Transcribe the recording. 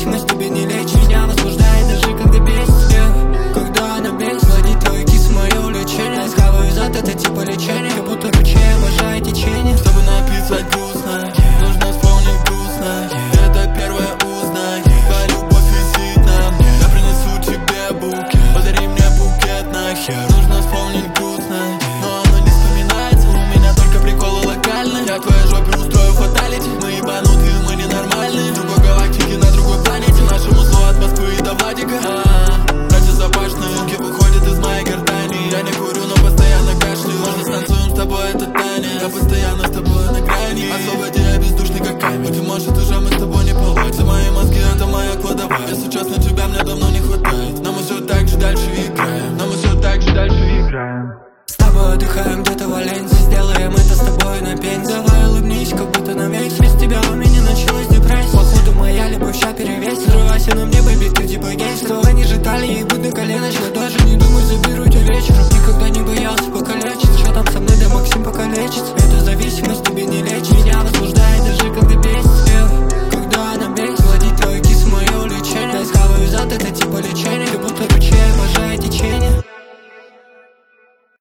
зависимость тебе не лечит. Меня возбуждает даже когда бесит тебя. Когда она бесит, водить твои кисы мое увлечение. Схаваю зад, это типа лечение, как будто ручей обожаю течение. Чтобы написать грустно, нужно вспомнить грустно. Это первое узнай, твоя любовь висит на мне. Я принесу тебе букет, подари мне букет нахер. Нужно вспомнить грустно, но оно не вспоминается. У меня только приколы локальные. Я в твоей жопе устрою фаталити. Мы ебанутые, мы ненормальные. В другой галактике, на другой планете. Нашему злу от Москвы и до Владика. Противозапашные звуки выходят из моей гортани. Я не курю, но постоянно кашляю. Можно станцуем с тобой, это танец. Я постоянно с тобой на грани. Освободи, я бездушный как камень. Быть может, уже мы с тобой не получится. Мои мозги, это моя кладовая. Если честно, тебя мне давно не хватает. Но мы все так же дальше играем. Но мы все так же дальше играем. С тобой отдыхаем где-то в Валенсии. Сделаем это с тобой на пензе. Давай улыбнись, как будто на весь. Без тебя у меня началась депрессия. Походу моя любовь ща перевесит. Срывайся на мне, бэби, ты типа гейстер. Давай ниже талии и будь на коленочках. Даже не думай, заберу тебя вечером. Никогда не боялся покалечить. Что там со мной, да Максим покалечится.